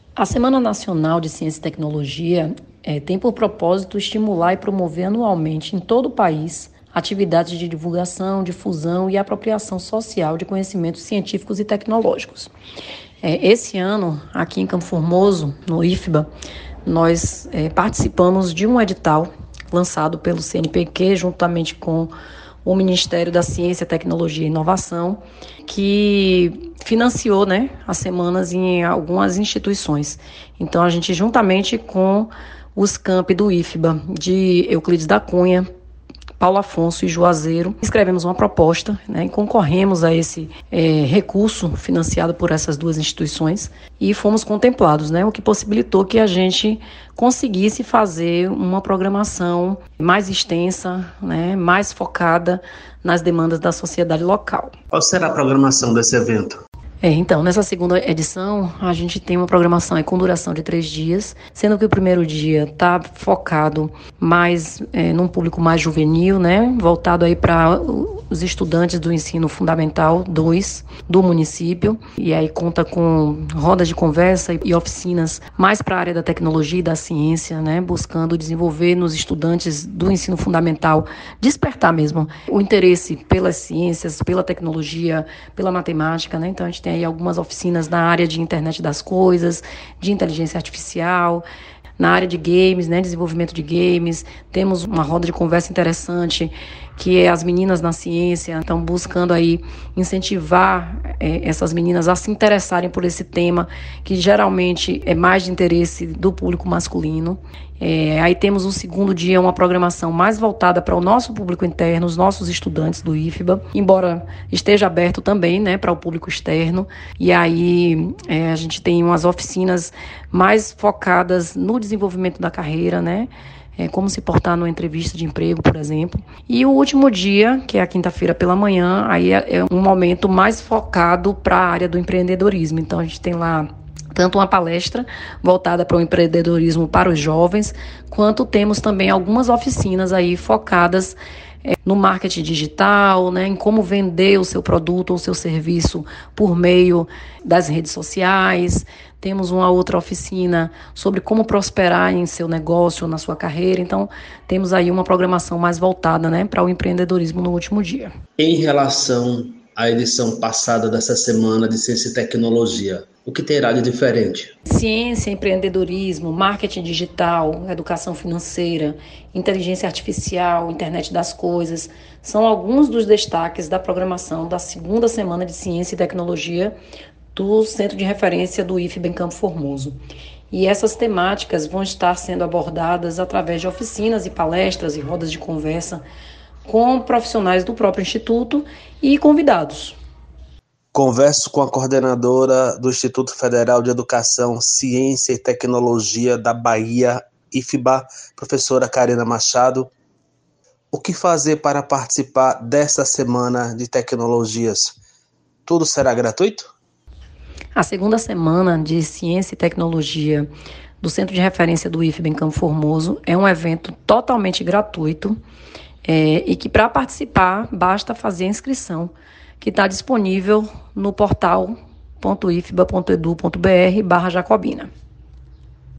A Semana Nacional de Ciência e Tecnologia tem por propósito estimular e promover anualmente em todo o país atividades de divulgação, difusão e apropriação social de conhecimentos científicos e tecnológicos. Esse ano, aqui em Campo Formoso, no IFBA, nós participamos de um edital lançado pelo CNPq, juntamente com o Ministério da Ciência, Tecnologia e Inovação, que financiou, as semanas em algumas instituições. Então, a gente, juntamente com os campi do IFBA, de Euclides da Cunha, Paulo Afonso e Juazeiro, escrevemos uma proposta, e concorremos a esse recurso financiado por essas duas instituições e fomos contemplados, o que possibilitou que a gente conseguisse fazer uma programação mais extensa, mais focada nas demandas da sociedade local. Qual será a programação desse evento? Então, nessa segunda edição, a gente tem uma programação com duração de 3 dias, sendo que o primeiro dia está focado mais num público mais juvenil, voltado aí para os estudantes do ensino fundamental 2 do município, e aí conta com rodas de conversa e oficinas mais para a área da tecnologia e da ciência, buscando desenvolver nos estudantes do ensino fundamental, despertar mesmo o interesse pelas ciências, pela tecnologia, pela matemática, Então, a gente tem aí algumas oficinas na área de internet das coisas, de inteligência artificial, na área de games, desenvolvimento de games. Temos uma roda de conversa interessante, que é as meninas na ciência, estão buscando aí incentivar essas meninas a se interessarem por esse tema, que geralmente é mais de interesse do público masculino. Aí temos o segundo dia, uma programação mais voltada para o nosso público interno, os nossos estudantes do IFBA, embora esteja aberto também para o público externo. E aí a gente tem umas oficinas mais focadas no desenvolvimento da carreira, como se portar numa entrevista de emprego, por exemplo. E o último dia, que é a quinta-feira pela manhã, aí é um momento mais focado para a área do empreendedorismo. Então a gente tem lá tanto uma palestra voltada para o empreendedorismo para os jovens, quanto temos também algumas oficinas aí focadas no marketing digital, em como vender o seu produto ou o seu serviço por meio das redes sociais. Temos uma outra oficina sobre como prosperar em seu negócio ou na sua carreira. Então, temos aí uma programação mais voltada para o empreendedorismo no último dia. Em relação à edição passada dessa Semana de Ciência e Tecnologia, o que terá de diferente? Ciência, empreendedorismo, marketing digital, educação financeira, inteligência artificial, internet das coisas, são alguns dos destaques da programação da segunda Semana de Ciência e Tecnologia do Centro de Referência do IFBA em Campo Formoso. E essas temáticas vão estar sendo abordadas através de oficinas e palestras e rodas de conversa com profissionais do próprio Instituto e convidados. Converso com a coordenadora do Instituto Federal de Educação, Ciência e Tecnologia da Bahia, IFBA, professora Karina Machado. O que fazer para participar desta Semana de Tecnologias? Tudo será gratuito? A segunda Semana de Ciência e Tecnologia do Centro de Referência do IFBA em Campo Formoso é um evento totalmente gratuito e que, para participar, basta fazer a inscrição, que está disponível no portal .ifba.edu.br/Jacobina.